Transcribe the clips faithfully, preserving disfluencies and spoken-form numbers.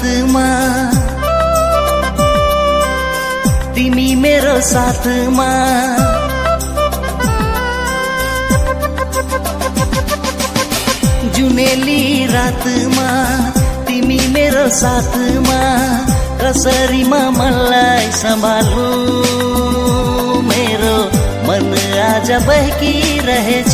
रातमा तिमी मेरो साथमा जुनेली रातमा तिमी मेरो साथमा कसरी म मलाई सम्हालु मेरो मन आज बहकिरहेछ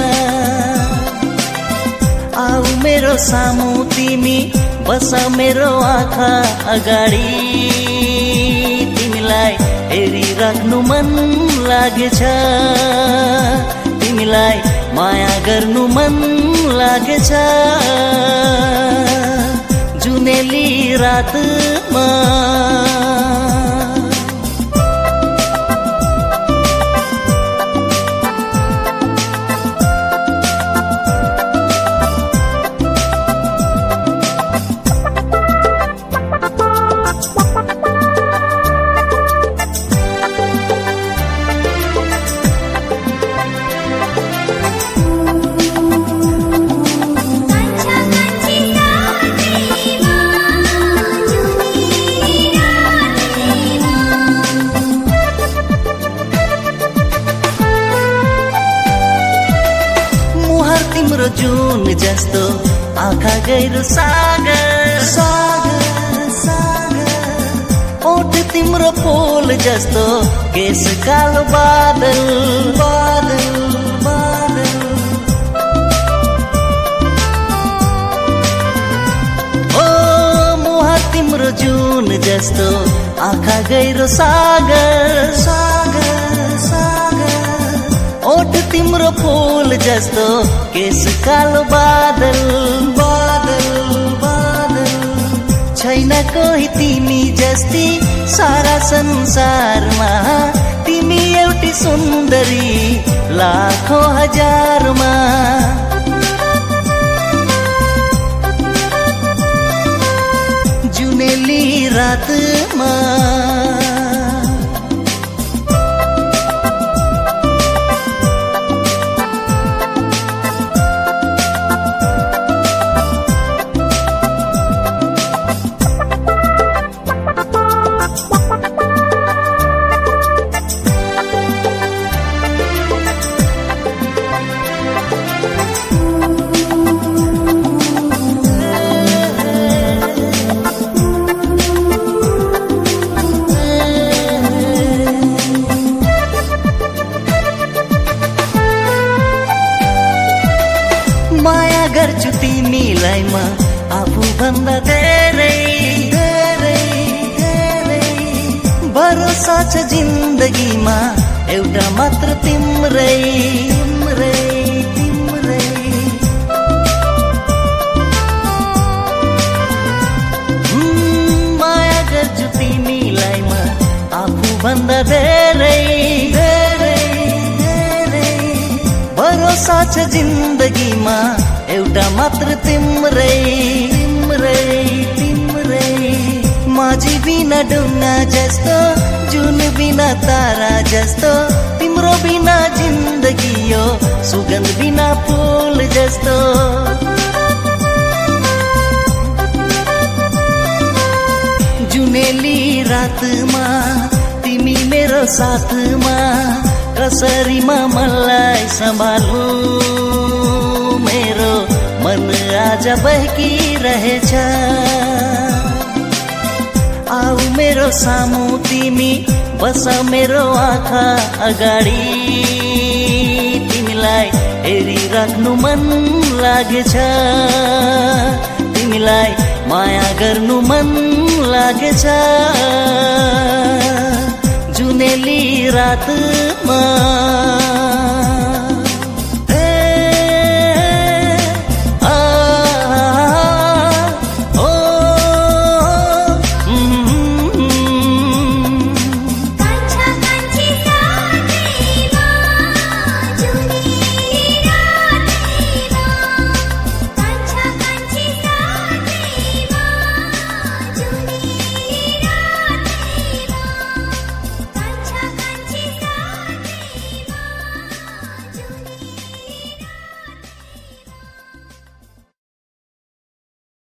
आऊ मेरो सामु तिमी बस मेरो आँखा अगाडि तिमीलाई हेरिराख्नु मन लागेछ तिमीलाई माया गर्नु मन लागेछ जुनेली रातमा तिम्रो जुन जस्तो आँखा गहिरो सागर सागर सागर ओठ तिम्रो फूल जस्तो केस कालो बादल बादल बादल ओ मुहार तिम्रो जुन जस्तो आँखा गहिरो सागर सागर सागर ओठ तिम्रो फूल जस्तो केस कालो बादल बादल बादल छैन कोही तिमी जस्ती सारा संसारमा तिमी एउटी सुन्दरी लाखौं हजारमा जुनेली रातमा माया गर्छु तिमीलाई म आफू भन्दा धेरै धेरै धेरै भरोसा छ जिन्दगीमा एउटा मात्र तिम्रै तिम्रै तिम्रै माया गर्छु तिमीलाई म आफू भन्दा धेरै धेरै भरोसा छ जिन्दगीमा एउटा मात्र तिम्रै तिम्रै तिम्रै माझी बिना ढुङ्गा जस्तो जुन बिना तारा जस्तो तिम्रो बिना जिन्दगी यो सुगन्ध बिना फूल जस्तो जुनेली रातमा तिमी मेरो साथमा कसरी म मलाई सम्हालु मेरो मन आज बहकिरहेछ आऊ मेरो सामु तिमी बस मेरो आँखा अगाडि तिमीलाई हेरिराख्नु मन लागेछ तिमीलाई माया गर्नु मन लागेछ जुनेली रातमा